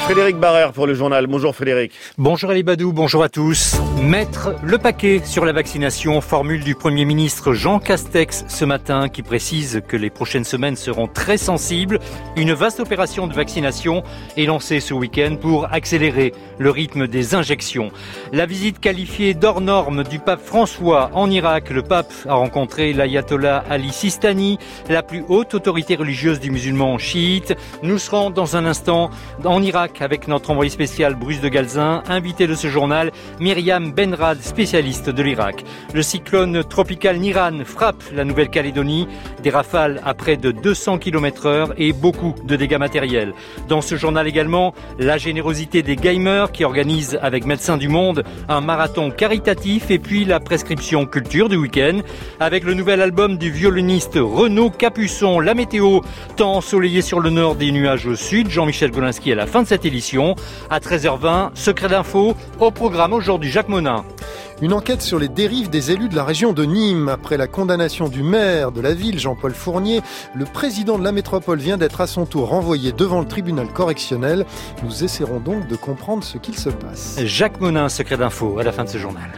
Frédéric Barrère pour le journal. Bonjour Frédéric. Bonjour Ali Badou, bonjour à tous. Mettre le paquet sur la vaccination, formule du Premier ministre Jean Castex ce matin qui précise que les prochaines semaines seront très sensibles. Une vaste opération de vaccination est lancée ce week-end pour accélérer le rythme des injections. La visite qualifiée d'hors norme du pape François en Irak. Le pape a rencontré l'ayatollah Ali Sistani, la plus haute autorité religieuse du musulman chiite. Nous serons dans un instant en Irak avec notre envoyé spécial Bruce de Galzin, invité de ce journal, Myriam Benrad, spécialiste de l'Irak. Le cyclone tropical Niran frappe la Nouvelle-Calédonie, des rafales à près de 200 km/h et beaucoup de dégâts matériels. Dans ce journal également, la générosité des gamers qui organisent avec Médecins du Monde un marathon caritatif et puis la prescription culture du week-end avec le nouvel album du violoniste Renaud Capuçon. La météo, temps ensoleillé sur le nord, des nuages au sud. Jean-Michel Golinski à la fin de cette édition. À 13h20, Secret d'info, au programme aujourd'hui Jacques Monin. Une enquête sur les dérives des élus de la région de Nîmes. Après la condamnation du maire de la ville, Jean-Paul Fournier, le président de la métropole vient d'être à son tour renvoyé devant le tribunal correctionnel. Nous essaierons donc de comprendre ce qu'il se passe. Jacques Monin, Secret d'info, à la fin de ce journal.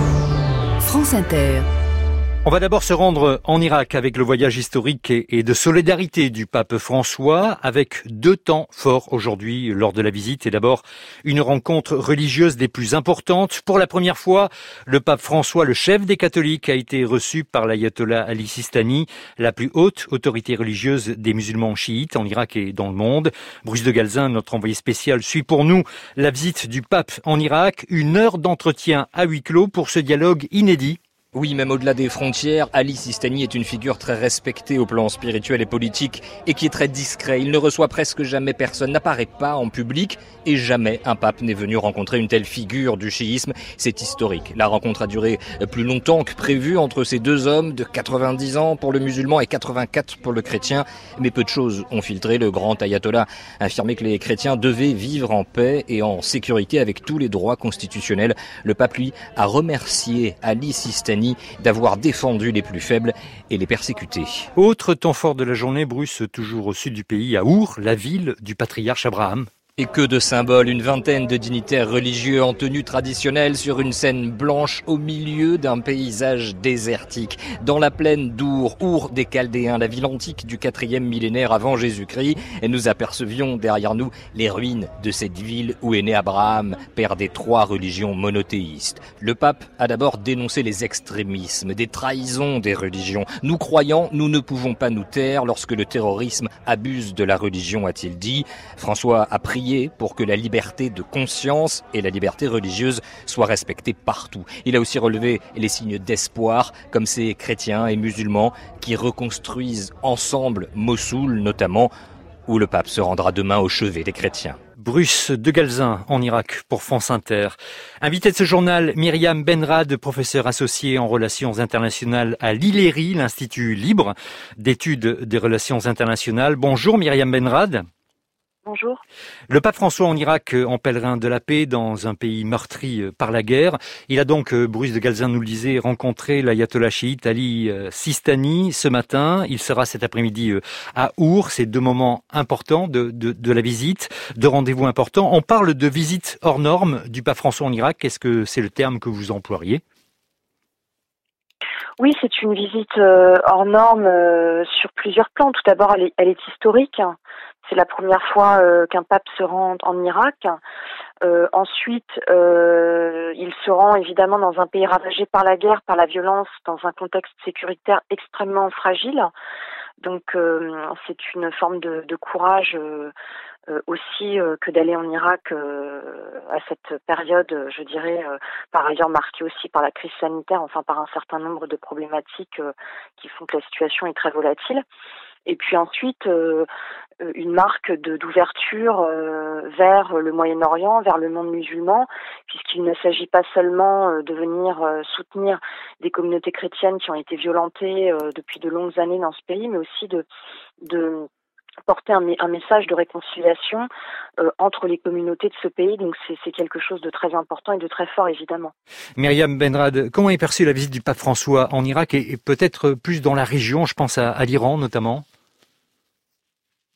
France Inter. On va d'abord se rendre en Irak avec le voyage historique et de solidarité du pape François, avec deux temps forts aujourd'hui lors de la visite. Et d'abord, une rencontre religieuse des plus importantes. Pour la première fois, le pape François, le chef des catholiques, a été reçu par l'ayatollah Ali Sistani, la plus haute autorité religieuse des musulmans chiites en Irak et dans le monde. Bruce de Galzin, notre envoyé spécial, suit pour nous la visite du pape en Irak. 1 heure d'entretien à huis clos pour ce dialogue inédit. Oui, même au-delà des frontières, Ali Sistani est une figure très respectée au plan spirituel et politique et qui est très discret. Il ne reçoit presque jamais personne, n'apparaît pas en public et jamais un pape n'est venu rencontrer une telle figure du chiisme. C'est historique. La rencontre a duré plus longtemps que prévu entre ces deux hommes de 90 ans pour le musulman et 84 pour le chrétien. Mais peu de choses ont filtré. Le grand ayatollah a affirmé que les chrétiens devaient vivre en paix et en sécurité avec tous les droits constitutionnels. Le pape, lui, a remercié Ali Sistani d'avoir défendu les plus faibles et les persécutés. Autre temps fort de la journée, Bruce, toujours au sud du pays, à Our, la ville du patriarche Abraham. Et que de symboles, une vingtaine de dignitaires religieux en tenue traditionnelle sur une scène blanche au milieu d'un paysage désertique. Dans la plaine d'Our, Our des Chaldéens, la ville antique du 4e millénaire avant Jésus-Christ. Et nous apercevions derrière nous les ruines de cette ville où est né Abraham, père des 3 religions monothéistes. Le pape a d'abord dénoncé les extrémismes, des trahisons des religions. Nous croyants, nous ne pouvons pas nous taire lorsque le terrorisme abuse de la religion, a-t-il dit. François a prié pour que la liberté de conscience et la liberté religieuse soient respectées partout. Il a aussi relevé les signes d'espoir, comme ces chrétiens et musulmans qui reconstruisent ensemble Mossoul notamment, où le pape se rendra demain au chevet des chrétiens. Bruce de Galzin en Irak pour France Inter. Invité de ce journal, Myriam Benrad, professeure associée en relations internationales à l'ILERI, l'Institut libre d'études des relations internationales. Bonjour Myriam Benrad. Bonjour. Le pape François en Irak, en pèlerin de la paix dans un pays meurtri par la guerre. Il a donc, Bruce de Galzin nous le disait, rencontré l'ayatollah chiite Ali Sistani ce matin. Il sera cet après-midi à Our. C'est 2 moments importants de la visite, 2 rendez-vous importants. On parle de visite hors norme du pape François en Irak. Est-ce que c'est le terme que vous emploieriez ? Oui, c'est une visite hors norme sur plusieurs plans. Tout d'abord, elle est historique. C'est la première fois qu'un pape se rend en Irak. Ensuite, il se rend évidemment dans un pays ravagé par la guerre, par la violence, dans un contexte sécuritaire extrêmement fragile. Donc, c'est une forme de courage aussi que d'aller en Irak à cette période, je dirais, par ailleurs marquée aussi par la crise sanitaire, enfin par un certain nombre de problématiques qui font que la situation est très volatile. Et puis ensuite, une marque d'ouverture vers le Moyen-Orient, vers le monde musulman, puisqu'il ne s'agit pas seulement de venir soutenir des communautés chrétiennes qui ont été violentées depuis de longues années dans ce pays, mais aussi de porter un message de réconciliation entre les communautés de ce pays. Donc c'est quelque chose de très important et de très fort, évidemment. Myriam Benrad, comment est perçue la visite du pape François en Irak et peut-être plus dans la région, je pense à l'Iran notamment ?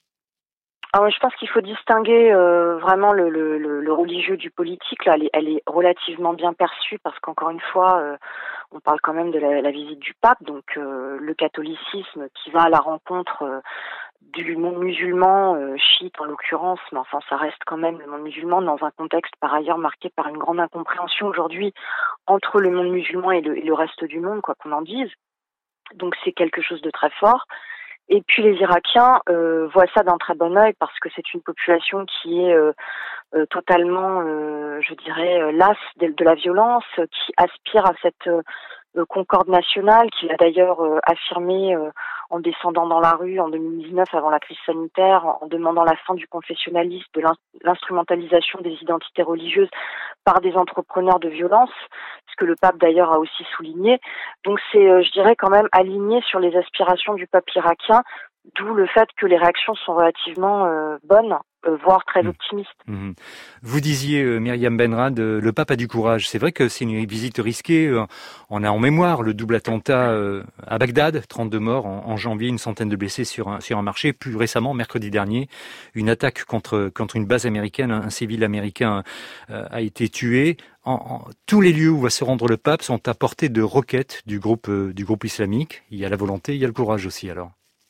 Alors, je pense qu'il faut distinguer vraiment le religieux du politique. Là, elle est relativement bien perçue parce qu'encore une fois, on parle quand même de la visite du pape, donc le catholicisme qui va à la rencontre du monde musulman, chiite en l'occurrence, mais enfin ça reste quand même le monde musulman dans un contexte par ailleurs marqué par une grande incompréhension aujourd'hui entre le monde musulman et le reste du monde, quoi qu'on en dise. Donc c'est quelque chose de très fort. Et puis les Irakiens voient ça d'un très bon œil parce que c'est une population qui est totalement, je dirais, lasse de la violence, qui aspire à cette concorde nationale, qu'il a d'ailleurs affirmé en descendant dans la rue en 2019 avant la crise sanitaire, en demandant la fin du confessionnalisme, de l'instrumentalisation des identités religieuses par des entrepreneurs de violence, ce que le pape d'ailleurs a aussi souligné. Donc c'est, je dirais, quand même aligné sur les aspirations du peuple irakien, d'où le fait que les réactions sont relativement bonnes, voire très optimistes. Vous disiez, Myriam Benrad, le pape a du courage. C'est vrai que c'est une visite risquée. On a en mémoire le double attentat à Bagdad, 32 morts en janvier, une centaine de blessés sur un marché. Plus récemment, mercredi dernier, une attaque contre une base américaine. Un civil américain a été tué. Tous les lieux où va se rendre le pape sont à portée de roquettes du groupe islamique. Il y a la volonté, il y a le courage aussi alors.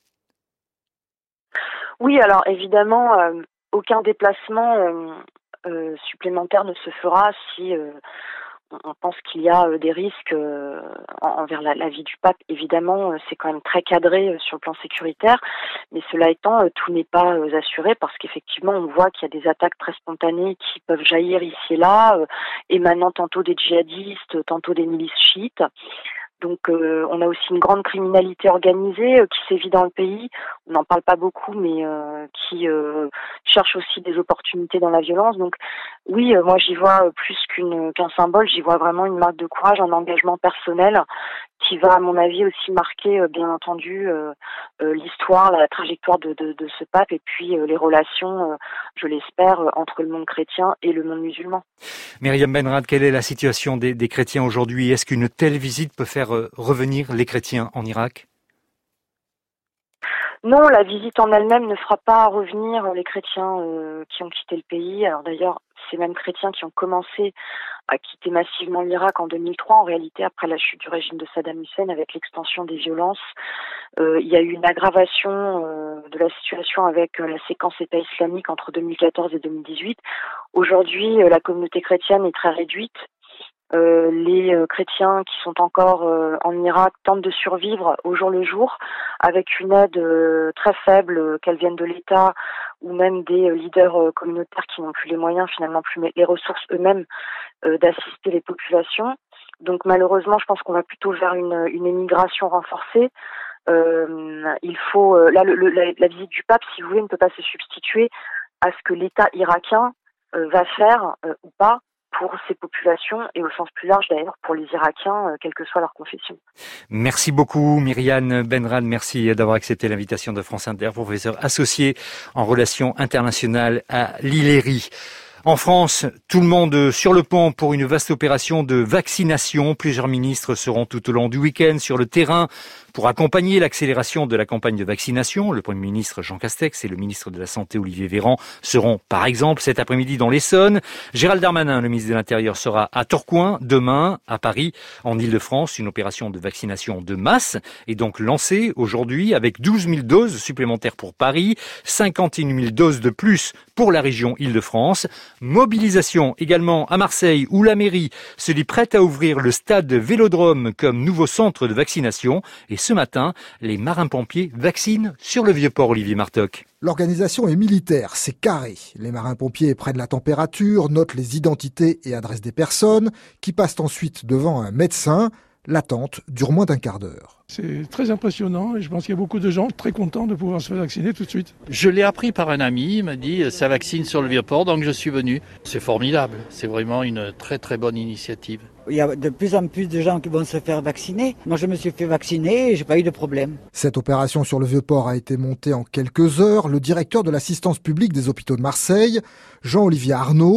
Oui, alors évidemment, aucun déplacement supplémentaire ne se fera si on pense qu'il y a des risques envers la vie du pape. Évidemment, c'est quand même très cadré sur le plan sécuritaire, mais cela étant, tout n'est pas assuré parce qu'effectivement, on voit qu'il y a des attaques très spontanées qui peuvent jaillir ici et là, émanant tantôt des djihadistes, tantôt des milices chiites. Donc on a aussi une grande criminalité organisée qui sévit dans le pays. On n'en parle pas beaucoup, mais qui cherche aussi des opportunités dans la violence. Donc oui, moi j'y vois plus qu'un symbole, j'y vois vraiment une marque de courage, un engagement personnel qui va à mon avis aussi marquer bien entendu l'histoire, la trajectoire de ce pape et puis les relations, je l'espère, entre le monde chrétien et le monde musulman. Myriam Benrad, quelle est la situation des chrétiens aujourd'hui? Est-ce qu'une telle visite peut faire revenir les chrétiens en Irak? Non, la visite en elle-même ne fera pas revenir les chrétiens qui ont quitté le pays. Alors d'ailleurs, ces mêmes chrétiens qui ont commencé à quitter massivement l'Irak en 2003, en réalité après la chute du régime de Saddam Hussein avec l'extension des violences, il y a eu une aggravation de la situation avec la séquence État islamique entre 2014 et 2018. Aujourd'hui, la communauté chrétienne est très réduite. Les chrétiens qui sont encore en Irak tentent de survivre au jour le jour avec une aide très faible, qu'elle vienne de l'État ou même des leaders communautaires qui n'ont plus les moyens, finalement plus les ressources eux-mêmes d'assister les populations. Donc malheureusement, je pense qu'on va plutôt vers une émigration renforcée. Il faut la visite du pape, si vous voulez, ne peut pas se substituer à ce que l'État irakien va faire ou pas pour ces populations et au sens plus large d'ailleurs pour les Irakiens, quelle que soit leur confession. Merci beaucoup Myriam Benrad, merci d'avoir accepté l'invitation de France Inter, professeur associé en relations internationales à l'ILERI. En France, tout le monde sur le pont pour une vaste opération de vaccination. Plusieurs ministres seront tout au long du week-end sur le terrain pour accompagner l'accélération de la campagne de vaccination. Le Premier ministre Jean Castex et le ministre de la Santé Olivier Véran seront par exemple cet après-midi dans l'Essonne. Gérald Darmanin, le ministre de l'Intérieur, sera à Tourcoing. Demain, à Paris, en Ile-de-France, une opération de vaccination de masse est donc lancée aujourd'hui avec 12 000 doses supplémentaires pour Paris, 51 000 doses de plus pour la région Ile-de-France. Mobilisation également à Marseille où la mairie se dit prête à ouvrir le stade Vélodrome comme nouveau centre de vaccination. Et ce matin, les marins-pompiers vaccinent sur le Vieux-Port, Olivier Martoc. L'organisation est militaire, c'est carré. Les marins-pompiers prennent la température, notent les identités et adresses des personnes, qui passent ensuite devant un médecin. L'attente dure moins d'un quart d'heure. C'est très impressionnant et je pense qu'il y a beaucoup de gens très contents de pouvoir se faire vacciner tout de suite. Je l'ai appris par un ami, il m'a dit ça vaccine sur le Vieux-Port, donc je suis venu. C'est formidable, c'est vraiment une très très bonne initiative. Il y a de plus en plus de gens qui vont se faire vacciner. Moi je me suis fait vacciner et j'ai pas eu de problème. Cette opération sur le Vieux-Port a été montée en quelques heures. Le directeur de l'assistance publique des hôpitaux de Marseille, Jean-Olivier Arnaud,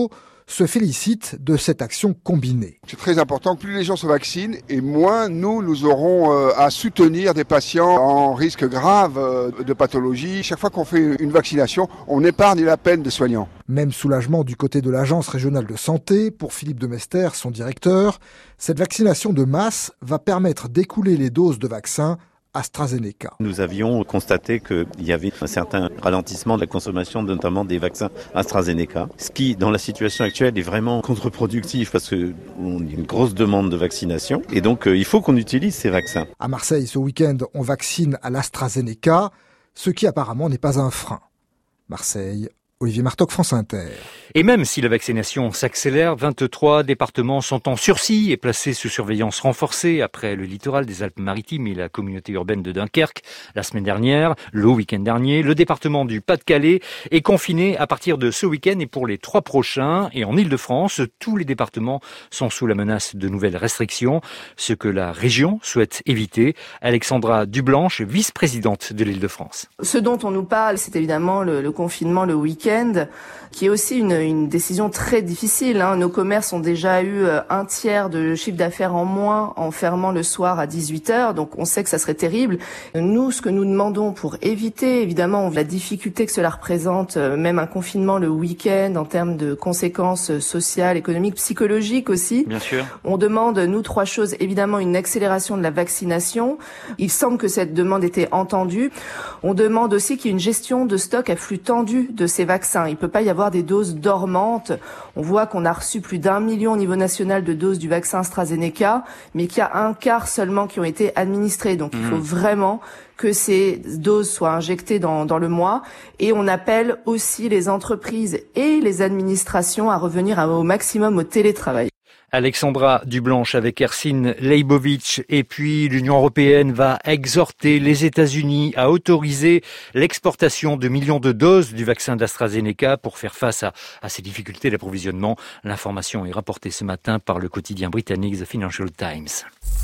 se félicite de cette action combinée. C'est très important que plus les gens se vaccinent et moins nous aurons à soutenir des patients en risque grave de pathologie. Chaque fois qu'on fait une vaccination, on épargne la peine des soignants. Même soulagement du côté de l'Agence régionale de santé. Pour Philippe Demester, son directeur, cette vaccination de masse va permettre d'écouler les doses de vaccins AstraZeneca. Nous avions constaté qu'il y avait un certain ralentissement de la consommation, notamment des vaccins AstraZeneca, ce qui, dans la situation actuelle, est vraiment contre-productif parce qu'il y a une grosse demande de vaccination et donc il faut qu'on utilise ces vaccins. À Marseille, ce week-end, on vaccine à l'AstraZeneca, ce qui apparemment n'est pas un frein. Marseille, Olivier Martoc, France Inter. Et même si la vaccination s'accélère, 23 départements sont en sursis et placés sous surveillance renforcée après le littoral des Alpes-Maritimes et la communauté urbaine de Dunkerque la semaine dernière, le week-end dernier. Le département du Pas-de-Calais est confiné à partir de ce week-end et pour les 3 prochains. Et en Île-de-France, tous les départements sont sous la menace de nouvelles restrictions, ce que la région souhaite éviter. Alexandra Dublanche, vice-présidente de l'Île-de-France. Ce dont on nous parle, c'est évidemment le confinement le week-end, qui est aussi une décision très difficile. Nos commerces ont déjà eu un tiers de chiffre d'affaires en moins en fermant le soir à 18h, donc on sait que ça serait terrible. Nous, ce que nous demandons pour éviter, évidemment, la difficulté que cela représente, même un confinement le week-end en termes de conséquences sociales, économiques, psychologiques aussi. Bien sûr. On demande, nous, 3 choses. Évidemment, une accélération de la vaccination. Il semble que cette demande était entendue. On demande aussi qu'il y ait une gestion de stock à flux tendu de ces vaccins. Il ne peut pas y avoir des doses dormantes. On voit qu'on a reçu plus d'1 million au niveau national de doses du vaccin AstraZeneca, mais qu'il y a un quart seulement qui ont été administrées. Donc il faut vraiment que ces doses soient injectées dans le mois. Et on appelle aussi les entreprises et les administrations à revenir au maximum au télétravail. Alexandra Dublanche avec Ersin Leibovitch. Et puis l'Union européenne va exhorter les États-Unis à autoriser l'exportation de millions de doses du vaccin d'AstraZeneca pour faire face à ces difficultés d'approvisionnement. L'information est rapportée ce matin par le quotidien britannique The Financial Times.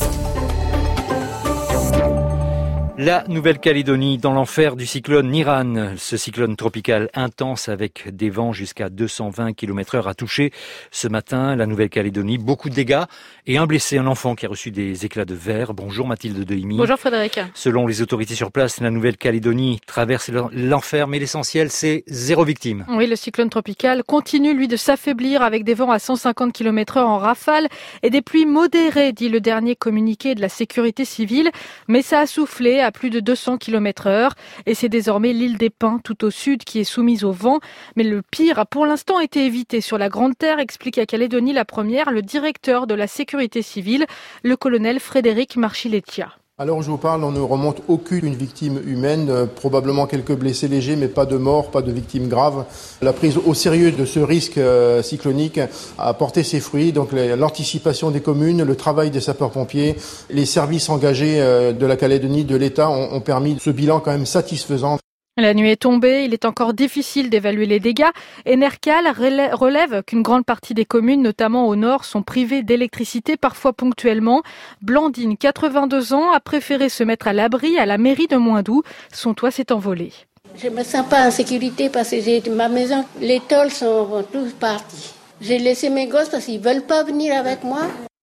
La Nouvelle-Calédonie dans l'enfer du cyclone Niran. Ce cyclone tropical intense avec des vents jusqu'à 220 km/h a touché ce matin la Nouvelle-Calédonie. Beaucoup de dégâts et un blessé, un enfant qui a reçu des éclats de verre. Bonjour Mathilde Dehimi. Bonjour Frédéric. Selon les autorités sur place, la Nouvelle-Calédonie traverse l'enfer, mais l'essentiel c'est 0 victime. Oui, le cyclone tropical continue lui de s'affaiblir avec des vents à 150 km/h en rafale et des pluies modérées, dit le dernier communiqué de la sécurité civile. Mais ça a soufflé à plus de 200 km/h et c'est désormais l'île des Pins tout au sud qui est soumise au vent. Mais le pire a pour l'instant été évité sur la Grande Terre, explique à Calédonie la Première le directeur de la sécurité civile, le colonel Frédéric Marchilettia. À l'heure où je vous parle, on ne remonte aucune victime humaine, probablement quelques blessés légers, mais pas de morts, pas de victimes graves. La prise au sérieux de ce risque cyclonique a porté ses fruits. Donc l'anticipation des communes, le travail des sapeurs-pompiers, les services engagés de la Calédonie, de l'État ont permis ce bilan quand même satisfaisant. La nuit est tombée, il est encore difficile d'évaluer les dégâts. Enercal relève qu'une grande partie des communes, notamment au nord, sont privées d'électricité, parfois ponctuellement. Blandine, 82 ans, a préféré se mettre à l'abri à la mairie de Moindou. Son toit s'est envolé. Je me sens pas en sécurité parce que j'ai ma maison. Les tôles sont tous partis. J'ai laissé mes gosses parce qu'ils veulent pas venir avec moi.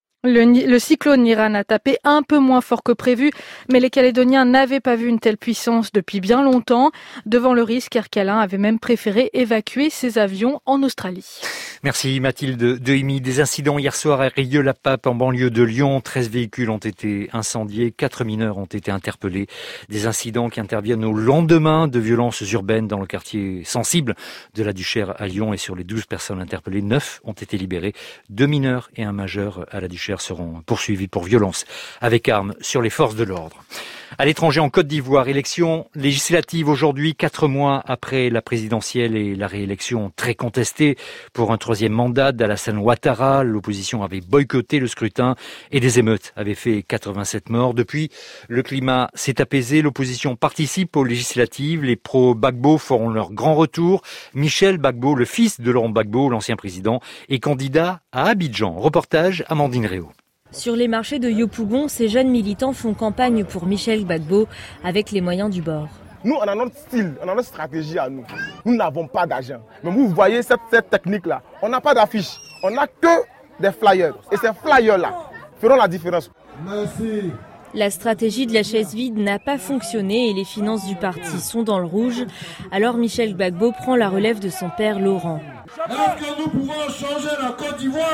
Le cyclone Niran a tapé un peu moins fort que prévu, mais les Calédoniens n'avaient pas vu une telle puissance depuis bien longtemps. Devant le risque, Air Calin avait même préféré évacuer ses avions en Australie. Merci Mathilde Dehimi. Des incidents hier soir à Rieux-la-Pape en banlieue de Lyon. 13 véhicules ont été incendiés, 4 mineurs ont été interpellés. Des incidents qui interviennent au lendemain de violences urbaines dans le quartier sensible de la Duchère à Lyon. Et sur les 12 personnes interpellées, 9 ont été libérées. 2 mineurs et un majeur à la Duchère seront poursuivis pour violence avec armes sur les forces de l'ordre. À l'étranger, en Côte d'Ivoire, élection législative aujourd'hui, 4 mois après la présidentielle et la réélection très contestée pour un 3e mandat d'Alassane Ouattara. L'opposition avait boycotté le scrutin et des émeutes avaient fait 87 morts. Depuis, le climat s'est apaisé. L'opposition participe aux législatives. Les pro-Gbagbo feront leur grand retour. Michel Gbagbo, le fils de Laurent Gbagbo, l'ancien président, est candidat à Abidjan. Reportage Amandine Réau. Sur les marchés de Yopougon, ces jeunes militants font campagne pour Michel Gbagbo avec les moyens du bord. Nous, on a notre style, on a notre stratégie à nous. Nous n'avons pas d'argent. Mais vous voyez cette technique-là. On n'a pas d'affiche. On n'a que des flyers. Et ces flyers-là feront la différence. Merci. La stratégie de la chaise vide n'a pas fonctionné et les finances du parti sont dans le rouge. Alors Michel Gbagbo prend la relève de son père Laurent. Est-ce que nous pouvons changer la Côte d'Ivoire ?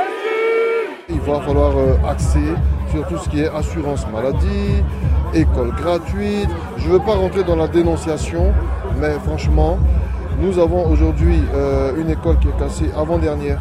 Il va falloir axer sur tout ce qui est assurance maladie, école gratuite. Je ne veux pas rentrer dans la dénonciation, mais franchement, nous avons aujourd'hui une école qui est classée avant-dernière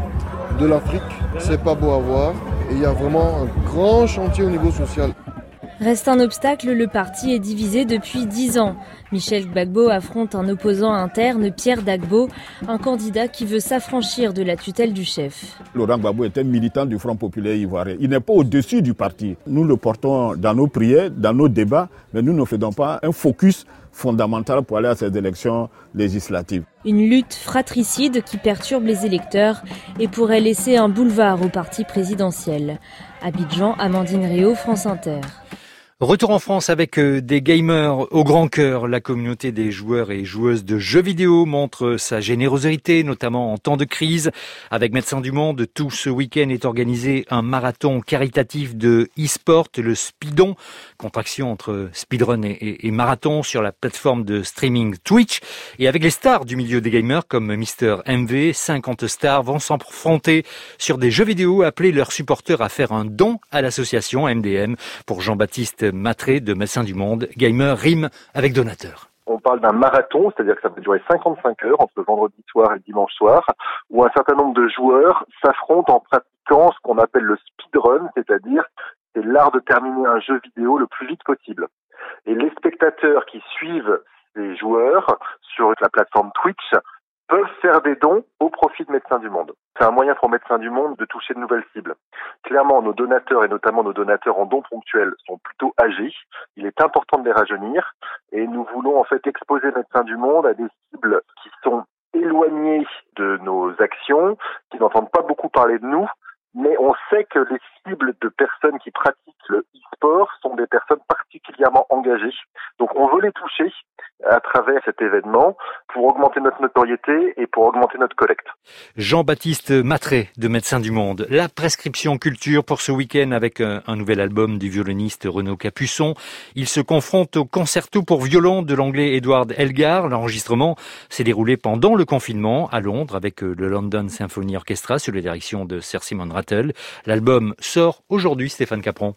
de l'Afrique. C'est pas beau à voir. Et il y a vraiment un grand chantier au niveau social. Reste un obstacle, le parti est divisé depuis 10 ans. Michel Gbagbo affronte un opposant interne, Pierre Dagbo, un candidat qui veut s'affranchir de la tutelle du chef. Laurent Gbagbo est un militant du Front populaire ivoirien. Il n'est pas au-dessus du parti. Nous le portons dans nos prières, dans nos débats, mais nous ne faisons pas un focus fondamental pour aller à ces élections législatives. Une lutte fratricide qui perturbe les électeurs et pourrait laisser un boulevard au parti présidentiel. Abidjan, Amandine Réau, France Inter. Retour en France avec des gamers au grand cœur. La communauté des joueurs et joueuses de jeux vidéo montre sa générosité, notamment en temps de crise. Avec Médecins du Monde, tout ce week-end est organisé un marathon caritatif de e-sport, le Speedon, contraction entre speedrun et marathon sur la plateforme de streaming Twitch. Et avec les stars du milieu des gamers comme Mister MV, 50 stars vont s'affronter sur des jeux vidéo, appeler leurs supporters à faire un don à l'association MDM. Pour Jean-Baptiste Matré de Médecins du Monde, gamer rime avec donateur. On parle d'un marathon, c'est-à-dire que ça va durer 55 heures entre vendredi soir et dimanche soir, où un certain nombre de joueurs s'affrontent en pratiquant ce qu'on appelle le speedrun, c'est-à-dire c'est l'art de terminer un jeu vidéo le plus vite possible. Et les spectateurs qui suivent ces joueurs sur la plateforme Twitch peuvent faire des dons au profit de Médecins du Monde. C'est un moyen pour Médecins du Monde de toucher de nouvelles cibles. Clairement, nos donateurs, et notamment nos donateurs en dons ponctuels, sont plutôt âgés. Il est important de les rajeunir. Et nous voulons en fait exposer Médecins du Monde à des cibles qui sont éloignées de nos actions, qui n'entendent pas beaucoup parler de nous. Mais on sait que les cibles de personnes qui pratiquent le e-sport sont des personnes particulièrement engagées. Donc on veut les toucher à travers cet événement pour augmenter notre notoriété et pour augmenter notre collecte. Jean-Baptiste Matré de Médecins du Monde. La prescription culture pour ce week-end avec un nouvel album du violoniste Renaud Capuçon. Il se confronte au concerto pour violon de l'anglais Edward Elgar. L'enregistrement s'est déroulé pendant le confinement à Londres avec le London Symphony Orchestra sous la direction de Sir Simon Rattle. L'album sort aujourd'hui, Stéphane Capron.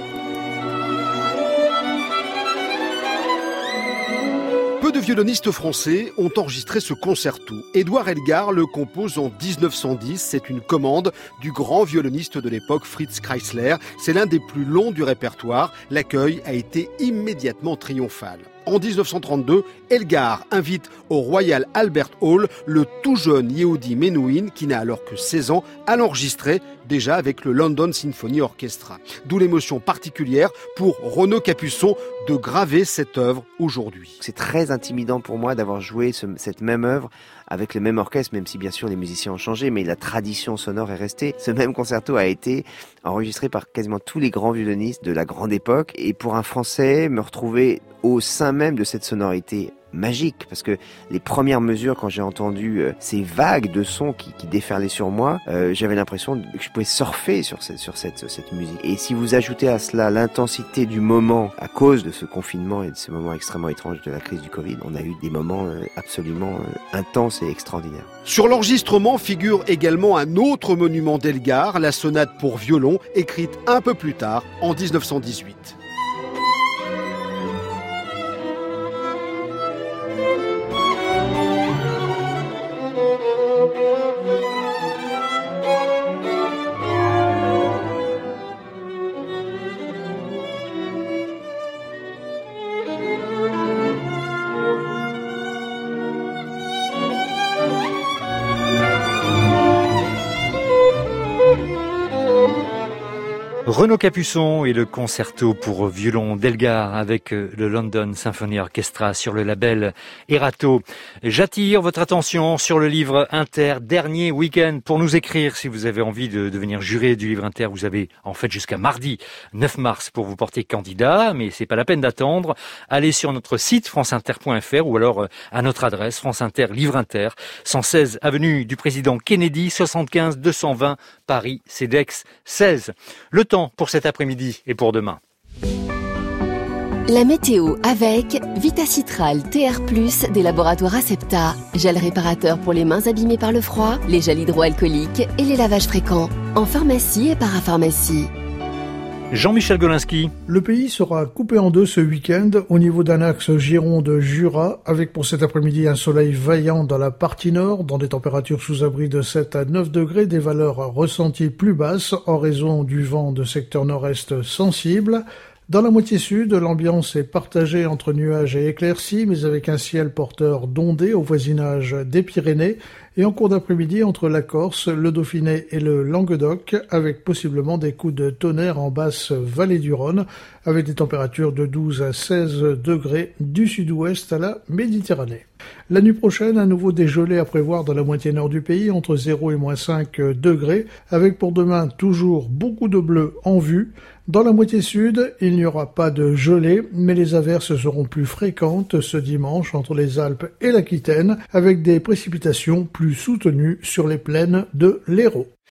Peu de violonistes français ont enregistré ce concerto. Édouard Elgar le compose en 1910. C'est une commande du grand violoniste de l'époque, Fritz Kreisler. C'est l'un des plus longs du répertoire. L'accueil a été immédiatement triomphal. En 1932, Elgar invite au Royal Albert Hall le tout jeune Yehudi Menuhin, qui n'a alors que 16 ans, à l'enregistrer déjà avec le London Symphony Orchestra. D'où l'émotion particulière pour Renaud Capuçon de graver cette œuvre aujourd'hui. C'est très intimidant pour moi d'avoir joué cette même œuvre avec le même orchestre, même si bien sûr les musiciens ont changé, mais la tradition sonore est restée. Ce même concerto a été enregistré par quasiment tous les grands violonistes de la grande époque. Et pour un Français, me retrouver au sein même de cette sonorité magique, parce que les premières mesures, quand j'ai entendu ces vagues de sons qui déferlaient sur moi, j'avais l'impression que je pouvais surfer sur cette musique. Et si vous ajoutez à cela l'intensité du moment à cause de ce confinement et de ce moment extrêmement étrange de la crise du Covid, on a eu des moments absolument intenses et extraordinaires. Sur l'enregistrement figure également un autre monument d'Elgar, la sonate pour violon, écrite un peu plus tard, en 1918. Renaud Capuçon et le concerto pour violon d'Elgar avec le London Symphony Orchestra sur le label Erato. J'attire votre attention sur le livre Inter, dernier week-end pour nous écrire. Si vous avez envie de devenir juré du livre Inter, vous avez en fait jusqu'à mardi 9 mars pour vous porter candidat, mais c'est pas la peine d'attendre. Allez sur notre site franceinter.fr ou alors à notre adresse France Inter, Livre Inter, 116 avenue du Président Kennedy, 75 220 Paris, CEDEX 16. Le temps pour cet après-midi et pour demain. La météo avec Vitacitral TR+, des laboratoires Acepta. Gel réparateur pour les mains abîmées par le froid, les gels hydroalcooliques et les lavages fréquents. En pharmacie et parapharmacie. Jean-Michel Golinski. Le pays sera coupé en deux ce week-end au niveau d'un axe Gironde-Jura, avec pour cet après-midi un soleil vaillant dans la partie nord, dans des températures sous abri de 7 à 9 degrés, des valeurs ressenties plus basses en raison du vent de secteur nord-est sensible. Dans la moitié sud, l'ambiance est partagée entre nuages et éclaircies, mais avec un ciel porteur d'ondées au voisinage des Pyrénées, et en cours d'après-midi entre la Corse, le Dauphiné et le Languedoc, avec possiblement des coups de tonnerre en basse vallée du Rhône, avec des températures de 12 à 16 degrés du sud-ouest à la Méditerranée. La nuit prochaine, à nouveau des gelées à prévoir dans la moitié nord du pays, entre 0 et moins 5 degrés, avec pour demain toujours beaucoup de bleu en vue. Dans la moitié sud, il n'y aura pas de gelée, mais les averses seront plus fréquentes ce dimanche entre les Alpes et l'Aquitaine, avec des précipitations plus soutenues sur les plaines de l'Hérault.